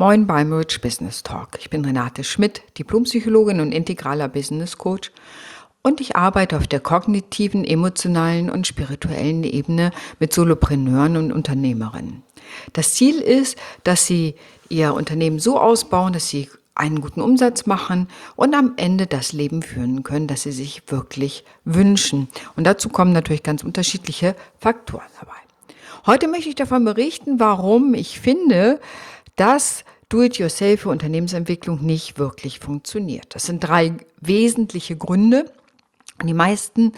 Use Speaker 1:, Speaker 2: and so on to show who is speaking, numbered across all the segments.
Speaker 1: Moin beim Rich Business Talk. Ich bin Renate Schmidt, Diplompsychologin und integraler Business Coach und ich arbeite auf der kognitiven, emotionalen und spirituellen Ebene mit Solopreneuren und Unternehmerinnen. Das Ziel ist, dass sie ihr Unternehmen so ausbauen, dass sie einen guten Umsatz machen und am Ende das Leben führen können, das sie sich wirklich wünschen. Und dazu kommen natürlich ganz unterschiedliche Faktoren dabei. Heute möchte ich davon berichten, warum ich finde, dass Do-it-yourself für Unternehmensentwicklung nicht wirklich funktioniert. Das sind 3 wesentliche Gründe. Und die meisten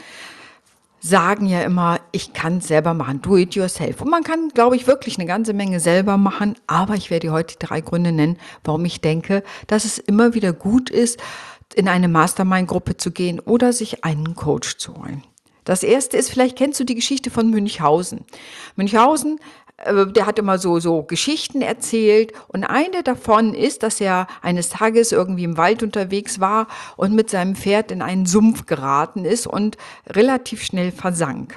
Speaker 1: sagen ja immer, ich kann es selber machen, do-it-yourself. Und man kann, glaube ich, wirklich eine ganze Menge selber machen. Aber ich werde heute die 3 Gründe nennen, warum ich denke, dass es immer wieder gut ist, in eine Mastermind-Gruppe zu gehen oder sich einen Coach zu holen. Das erste ist, vielleicht kennst du die Geschichte von Münchhausen. Münchhausen, der hat immer so Geschichten erzählt und eine davon ist, dass er eines Tages irgendwie im Wald unterwegs war und mit seinem Pferd in einen Sumpf geraten ist und relativ schnell versank.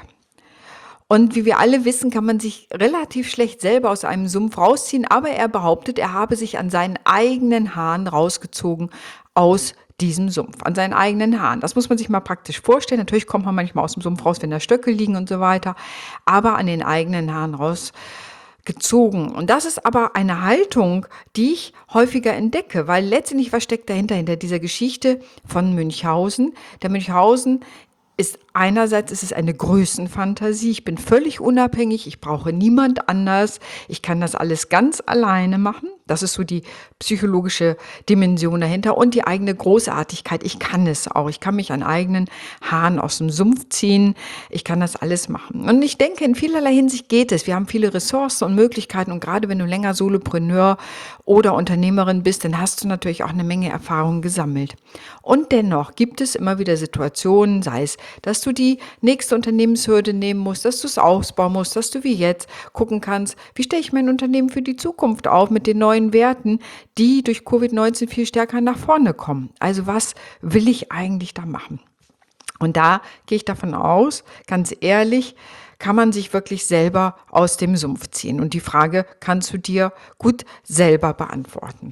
Speaker 1: Und wie wir alle wissen, kann man sich relativ schlecht selber aus einem Sumpf rausziehen, aber er behauptet, er habe sich an seinen eigenen Haaren rausgezogen aus diesem Sumpf, an seinen eigenen Haaren. Das muss man sich mal praktisch vorstellen. Natürlich kommt man manchmal aus dem Sumpf raus, wenn da Stöcke liegen und so weiter, aber an den eigenen Haaren rausgezogen. Und das ist aber eine Haltung, die ich häufiger entdecke, weil letztendlich, was steckt dahinter, hinter dieser Geschichte von Münchhausen? Der Münchhausen ist einerseits ist es eine Größenfantasie. Ich bin völlig unabhängig. Ich brauche niemand anders. Ich kann das alles ganz alleine machen. Das ist so die psychologische Dimension dahinter und die eigene Großartigkeit. Ich kann es auch. Ich kann mich an eigenen Haaren aus dem Sumpf ziehen. Ich kann das alles machen. Und ich denke, in vielerlei Hinsicht geht es. Wir haben viele Ressourcen und Möglichkeiten und gerade wenn du länger Solopreneur oder Unternehmerin bist, dann hast du natürlich auch eine Menge Erfahrung gesammelt. Und dennoch gibt es immer wieder Situationen, sei es, dass du die nächste Unternehmenshürde nehmen musst, dass du es ausbauen musst, dass du wie jetzt gucken kannst, wie stelle ich mein Unternehmen für die Zukunft auf mit den neuen Werten, die durch Covid-19 viel stärker nach vorne kommen. Also was will ich eigentlich da machen? Und da gehe ich davon aus, ganz ehrlich, kann man sich wirklich selber aus dem Sumpf ziehen. Und die Frage kannst du dir gut selber beantworten.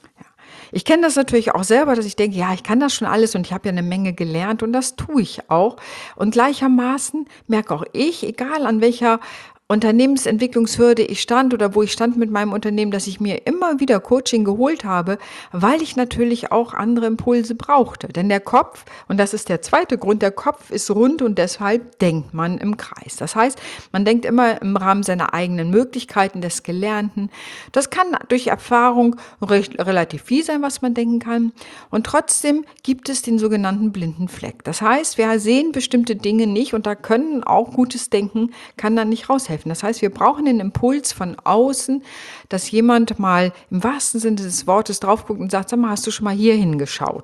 Speaker 1: Ich kenne das natürlich auch selber, dass ich denke, ja, ich kann das schon alles und ich habe ja eine Menge gelernt und das tue ich auch. Und gleichermaßen merke auch ich, egal an welcher Unternehmensentwicklungshürde ich stand oder wo ich stand mit meinem Unternehmen, dass ich mir immer wieder Coaching geholt habe, weil ich natürlich auch andere Impulse brauchte. Denn der Kopf, und das ist der zweite Grund, der Kopf ist rund und deshalb denkt man im Kreis. Das heißt, man denkt immer im Rahmen seiner eigenen Möglichkeiten, des Gelernten. Das kann durch Erfahrung relativ viel sein, was man denken kann. Und trotzdem gibt es den sogenannten blinden Fleck. Das heißt, wir sehen bestimmte Dinge nicht und da können auch gutes Denken, kann dann nicht raushelfen. Das heißt, wir brauchen den Impuls von außen, dass jemand mal im wahrsten Sinne des Wortes drauf guckt und sagt, sag mal, hast du schon mal hier hingeschaut?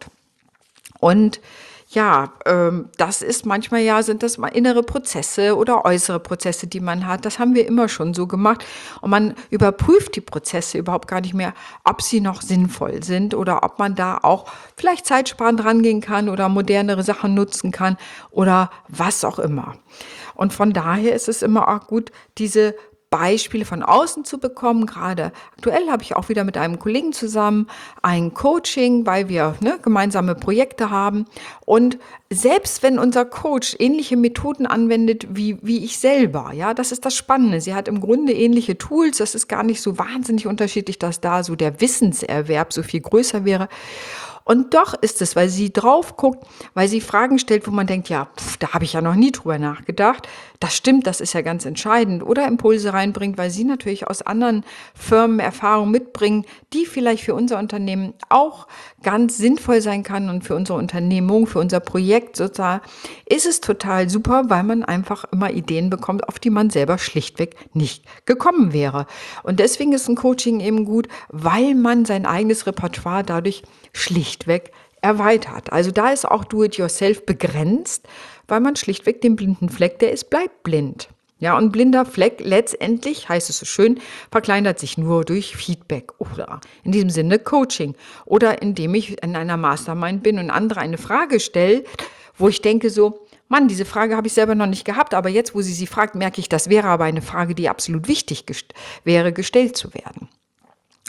Speaker 1: Und ja, das ist manchmal sind das mal innere Prozesse oder äußere Prozesse, die man hat. Das haben wir immer schon so gemacht. Und man überprüft die Prozesse überhaupt gar nicht mehr, ob sie noch sinnvoll sind oder ob man da auch vielleicht zeitsparend rangehen kann oder modernere Sachen nutzen kann oder was auch immer. Und von daher ist es immer auch gut, diese Beispiele von außen zu bekommen. Gerade aktuell habe ich auch wieder mit einem Kollegen zusammen ein Coaching, weil wir gemeinsame Projekte haben. Und selbst wenn unser Coach ähnliche Methoden anwendet wie ich selber, ja, das ist das Spannende. Sie hat im Grunde ähnliche Tools. Das ist gar nicht so wahnsinnig unterschiedlich, dass da so der Wissenserwerb so viel größer wäre. Und doch ist es, weil sie drauf guckt, weil sie Fragen stellt, wo man denkt, ja, da habe ich ja noch nie drüber nachgedacht. Das stimmt, das ist ja ganz entscheidend. Oder Impulse reinbringt, weil sie natürlich aus anderen Firmen Erfahrungen mitbringen, die vielleicht für unser Unternehmen auch ganz sinnvoll sein kann und für unsere Unternehmung, für unser Projekt sozusagen, ist es total super, weil man einfach immer Ideen bekommt, auf die man selber schlichtweg nicht gekommen wäre. Und deswegen ist ein Coaching eben gut, weil man sein eigenes Repertoire dadurch schlichtweg erweitert. Also da ist auch Do-it-yourself begrenzt, weil man schlichtweg den blinden Fleck, bleibt blind. Ja, und blinder Fleck letztendlich, heißt es so schön, verkleinert sich nur durch Feedback oder in diesem Sinne Coaching oder indem ich in einer Mastermind bin und andere eine Frage stelle, wo ich denke so, Mann, diese Frage habe ich selber noch nicht gehabt, aber jetzt, wo sie fragt, merke ich, das wäre aber eine Frage, die absolut wichtig wäre, gestellt zu werden.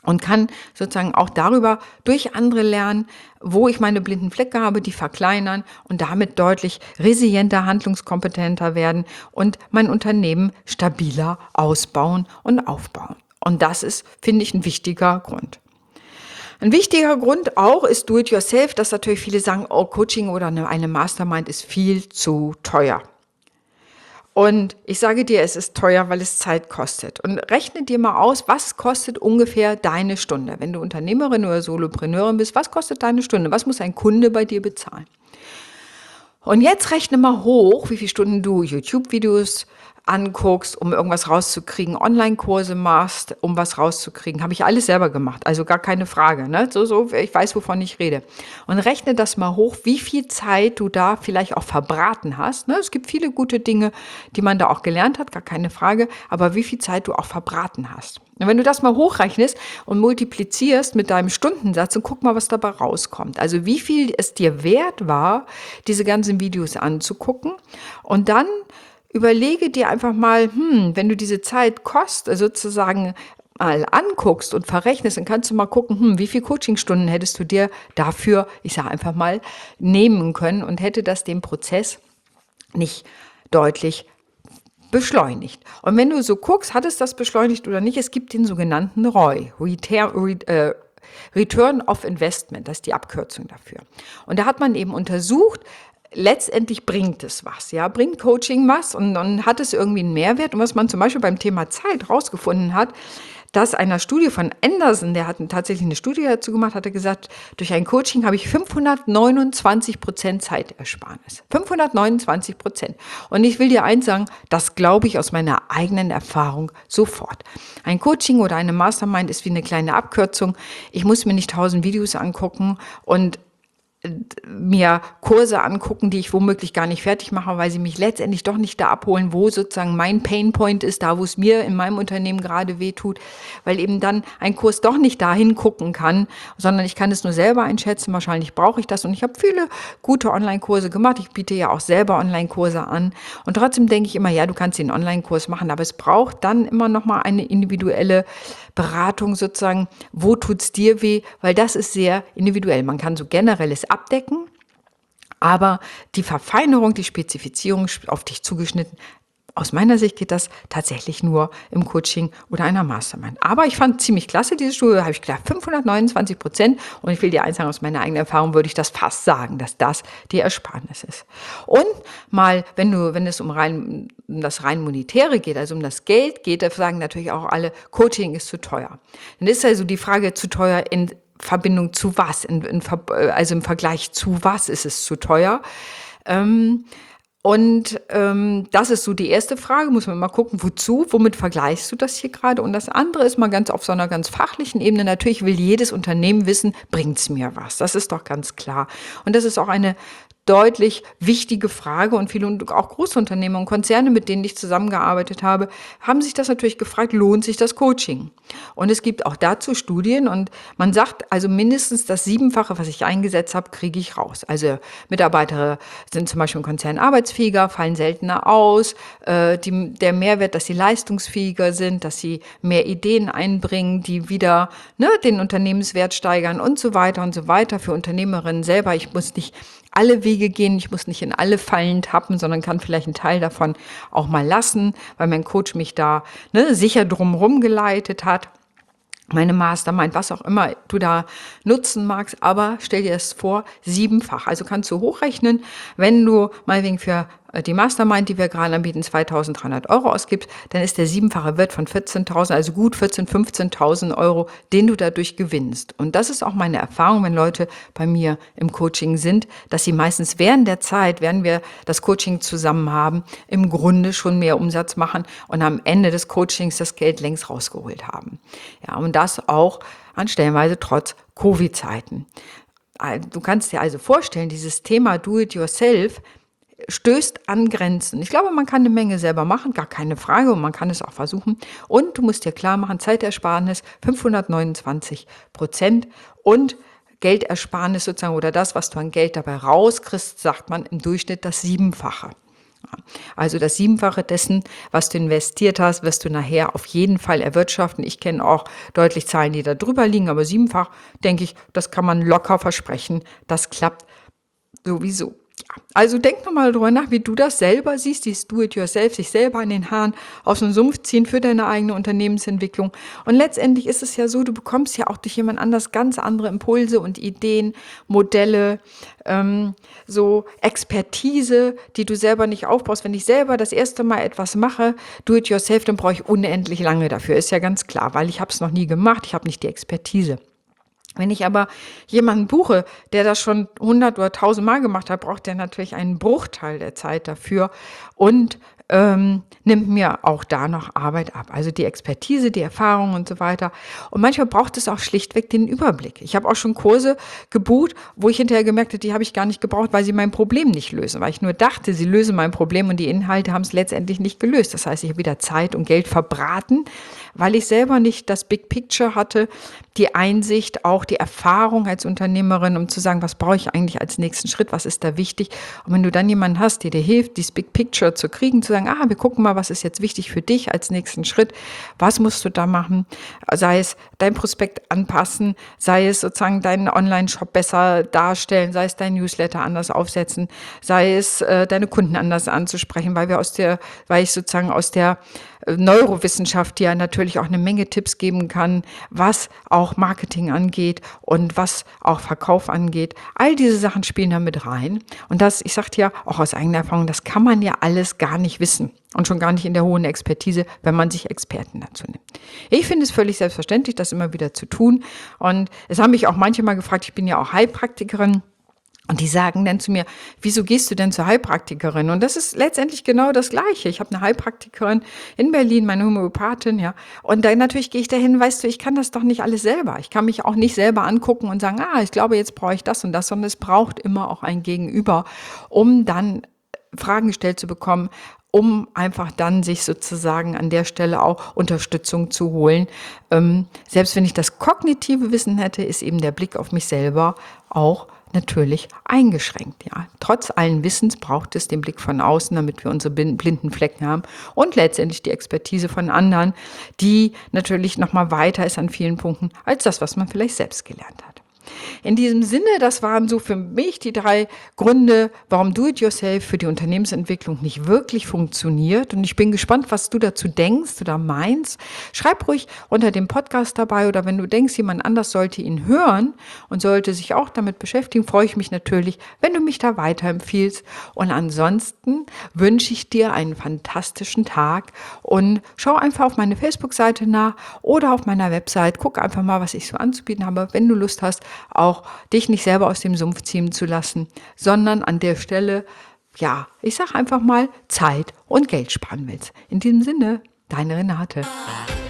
Speaker 1: und kann sozusagen auch darüber durch andere lernen, wo ich meine blinden Flecke habe, die verkleinern und damit deutlich resilienter, handlungskompetenter werden und mein Unternehmen stabiler ausbauen und aufbauen. Und das ist, finde ich, ein wichtiger Grund. Ein wichtiger Grund auch ist Do-it-yourself, dass natürlich viele sagen, oh, Coaching oder eine Mastermind ist viel zu teuer. Und ich sage dir, es ist teuer, weil es Zeit kostet. Und rechne dir mal aus, was kostet ungefähr deine Stunde? Wenn du Unternehmerin oder Solopreneurin bist, was kostet deine Stunde? Was muss ein Kunde bei dir bezahlen? Und jetzt rechne mal hoch, wie viele Stunden du YouTube-Videos anguckst, um irgendwas rauszukriegen, Online-Kurse machst, um was rauszukriegen. Habe ich alles selber gemacht, also gar keine Frage. Ne? Ich weiß, wovon ich rede. Und rechne das mal hoch, wie viel Zeit du da vielleicht auch verbraten hast. Ne? Es gibt viele gute Dinge, die man da auch gelernt hat, gar keine Frage, aber wie viel Zeit du auch verbraten hast. Und wenn du das mal hochrechnest und multiplizierst mit deinem Stundensatz und guck mal, was dabei rauskommt. Also wie viel es dir wert war, diese ganzen Videos anzugucken und dann überlege dir einfach mal, wenn du diese Zeit sozusagen mal anguckst und verrechnest, dann kannst du mal gucken, wie viele Coachingstunden hättest du dir dafür, ich sage einfach mal, nehmen können und hätte das den Prozess nicht deutlich beschleunigt. Und wenn du so guckst, hat es das beschleunigt oder nicht, es gibt den sogenannten ROI, Return of Investment, das ist die Abkürzung dafür. Und da hat man eben untersucht, letztendlich bringt es was, ja, bringt Coaching was und dann hat es irgendwie einen Mehrwert. Und was man zum Beispiel beim Thema Zeit rausgefunden hat, dass einer Studie von Anderson, der hat tatsächlich eine Studie dazu gemacht, hat er gesagt, durch ein Coaching habe ich 529% Zeitersparnis. 529%. Und ich will dir eins sagen, das glaube ich aus meiner eigenen Erfahrung sofort. Ein Coaching oder eine Mastermind ist wie eine kleine Abkürzung. Ich muss mir nicht 1000 Videos angucken und mir Kurse angucken, die ich womöglich gar nicht fertig mache, weil sie mich letztendlich doch nicht da abholen, wo sozusagen mein Painpoint ist, da wo es mir in meinem Unternehmen gerade wehtut, weil eben dann ein Kurs doch nicht dahin gucken kann, sondern ich kann es nur selber einschätzen, wahrscheinlich brauche ich das und ich habe viele gute Online-Kurse gemacht, ich biete ja auch selber Online-Kurse an und trotzdem denke ich immer, ja, du kannst den Online-Kurs machen, aber es braucht dann immer noch mal eine individuelle Beratung sozusagen, wo tut's dir weh, weil das ist sehr individuell. Man kann so generelles abdecken, aber die Verfeinerung, die Spezifizierung auf dich zugeschnitten, aus meiner Sicht geht das tatsächlich nur im Coaching oder einer Mastermind. Aber ich fand ziemlich klasse, diese Studie, habe ich gedacht, 529% und ich will dir eins sagen, aus meiner eigenen Erfahrung würde ich das fast sagen, dass das die Ersparnis ist. Und mal, wenn es um das rein Monetäre geht, also um das Geld geht, da sagen natürlich auch alle, Coaching ist zu teuer. Dann ist also die Frage, zu teuer in Verbindung zu was? Also im Vergleich zu was ist es zu teuer? Das ist so die erste Frage, muss man mal gucken, wozu, womit vergleichst du das hier gerade? Und das andere ist mal ganz auf so einer ganz fachlichen Ebene. Natürlich will jedes Unternehmen wissen, bringt's mir was? Das ist doch ganz klar. Und das ist auch eine deutlich wichtige Frage und viele auch Großunternehmen und Konzerne, mit denen ich zusammengearbeitet habe, haben sich das natürlich gefragt, lohnt sich das Coaching? Und es gibt auch dazu Studien und man sagt, also mindestens das 7-fache, was ich eingesetzt habe, kriege ich raus. Also Mitarbeiter sind zum Beispiel im Konzern arbeitsfähiger, fallen seltener aus, der Mehrwert, dass sie leistungsfähiger sind, dass sie mehr Ideen einbringen, die wieder den Unternehmenswert steigern und so weiter und so weiter. Für Unternehmerinnen selber, ich muss nicht alle Wege gehen, ich muss nicht in alle Fallen tappen, sondern kann vielleicht einen Teil davon auch mal lassen, weil mein Coach mich da sicher drumherum geleitet hat. Meine Mastermind, was auch immer du da nutzen magst, aber stell dir das vor, 7-fach. Also kannst du hochrechnen, wenn du meinetwegen für die Mastermind, die wir gerade anbieten, 2.300 € ausgibst, dann ist der 7-fache Wert von 14.000, also gut 14.000, 15.000 €, den du dadurch gewinnst. Und das ist auch meine Erfahrung, wenn Leute bei mir im Coaching sind, dass sie meistens während der Zeit, während wir das Coaching zusammen haben, im Grunde schon mehr Umsatz machen und am Ende des Coachings das Geld längst rausgeholt haben. Ja, und das auch an stellenweise trotz Covid-Zeiten. Du kannst dir also vorstellen, dieses Thema Do-it-yourself stößt an Grenzen. Ich glaube, man kann eine Menge selber machen, gar keine Frage, und man kann es auch versuchen. Und du musst dir klar machen, Zeitersparnis 529% und Geldersparnis sozusagen oder das, was du an Geld dabei rauskriegst, sagt man im Durchschnitt das 7-fache. Also das Siebenfache dessen, was du investiert hast, wirst du nachher auf jeden Fall erwirtschaften. Ich kenne auch deutlich Zahlen, die da drüber liegen, aber siebenfach, denke ich, das kann man locker versprechen. Das klappt sowieso. Ja. Also denk nochmal drüber nach, wie du das selber siehst, dieses Do-it-yourself, sich selber an den Haaren aus dem Sumpf ziehen für deine eigene Unternehmensentwicklung. Und letztendlich ist es ja so, du bekommst ja auch durch jemand anders ganz andere Impulse und Ideen, Modelle, so Expertise, die du selber nicht aufbaust. Wenn ich selber das erste Mal etwas mache, Do-it-yourself, dann brauche ich unendlich lange dafür. Ist ja ganz klar, weil ich habe es noch nie gemacht, ich habe nicht die Expertise. Wenn ich aber jemanden buche, der das schon 100 oder 1000 Mal gemacht hat, braucht der natürlich einen Bruchteil der Zeit dafür und nimmt mir auch da noch Arbeit ab. Also die Expertise, die Erfahrung und so weiter. Und manchmal braucht es auch schlichtweg den Überblick. Ich habe auch schon Kurse gebucht, wo ich hinterher gemerkt habe, die habe ich gar nicht gebraucht, weil sie mein Problem nicht lösen. Weil ich nur dachte, sie lösen mein Problem und die Inhalte haben es letztendlich nicht gelöst. Das heißt, ich habe wieder Zeit und Geld verbraten, weil ich selber nicht das Big Picture hatte, die Einsicht, auch die Erfahrung als Unternehmerin, um zu sagen, was brauche ich eigentlich als nächsten Schritt, was ist da wichtig. Und wenn du dann jemanden hast, der dir hilft, dieses Big Picture zu kriegen, zu sagen, wir gucken mal, was ist jetzt wichtig für dich als nächsten Schritt, was musst du da machen, sei es dein Prospekt anpassen, sei es sozusagen deinen Online-Shop besser darstellen, sei es dein Newsletter anders aufsetzen, sei es deine Kunden anders anzusprechen, weil ich sozusagen aus der Neurowissenschaft ja natürlich auch eine Menge Tipps geben kann, was auch Marketing angeht und was auch Verkauf angeht. All diese Sachen spielen da mit rein. Und das, ich sagte ja auch aus eigener Erfahrung, das kann man ja alles gar nicht wissen. Und schon gar nicht in der hohen Expertise, wenn man sich Experten dazu nimmt. Ich finde es völlig selbstverständlich, das immer wieder zu tun. Und es haben mich auch manche mal gefragt, ich bin ja auch Heilpraktikerin. Und die sagen dann zu mir, wieso gehst du denn zur Heilpraktikerin? Und das ist letztendlich genau das Gleiche. Ich habe eine Heilpraktikerin in Berlin, meine Homöopathin, ja. Und dann natürlich gehe ich dahin, weißt du, ich kann das doch nicht alles selber. Ich kann mich auch nicht selber angucken und sagen, ich glaube, jetzt brauche ich das und das, sondern es braucht immer auch ein Gegenüber, um dann Fragen gestellt zu bekommen, um einfach dann sich sozusagen an der Stelle auch Unterstützung zu holen. Selbst wenn ich das kognitive Wissen hätte, ist eben der Blick auf mich selber auch natürlich eingeschränkt. Ja. Trotz allen Wissens braucht es den Blick von außen, damit wir unsere blinden Flecken haben und letztendlich die Expertise von anderen, die natürlich noch mal weiter ist an vielen Punkten als das, was man vielleicht selbst gelernt hat. In diesem Sinne, das waren so für mich die 3 Gründe, warum Do-it-yourself für die Unternehmensentwicklung nicht wirklich funktioniert. Und ich bin gespannt, was du dazu denkst oder meinst. Schreib ruhig unter dem Podcast dabei oder wenn du denkst, jemand anders sollte ihn hören und sollte sich auch damit beschäftigen, freue ich mich natürlich, wenn du mich da weiterempfiehlst. Und ansonsten wünsche ich dir einen fantastischen Tag und schau einfach auf meine Facebook-Seite nach oder auf meiner Website. Guck einfach mal, was ich so anzubieten habe, wenn du Lust hast, auch dich nicht selber aus dem Sumpf ziehen zu lassen, sondern an der Stelle, ich sage einfach mal, Zeit und Geld sparen willst. In diesem Sinne, deine Renate.